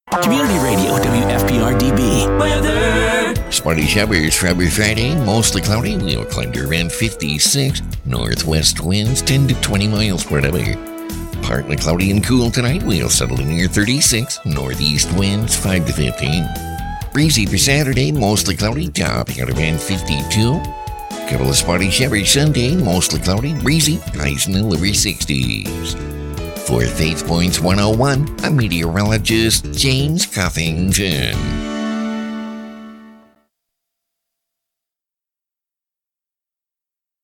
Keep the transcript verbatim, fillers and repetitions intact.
Community Radio, W F P R D B. Weather. Spotty showers Friday, Friday, mostly cloudy. We'll climb to around fifty-six. Northwest winds ten to twenty miles per hour. Partly cloudy and cool tonight. We'll settle in near thirty-six. Northeast winds five to fifteen. Breezy for Saturday, mostly cloudy, topping at around fifty-two. Couple of spotty showers Sunday, mostly cloudy, breezy, highs in the lower sixties. For Faith Points one oh one, I'm meteorologist James Cuffington.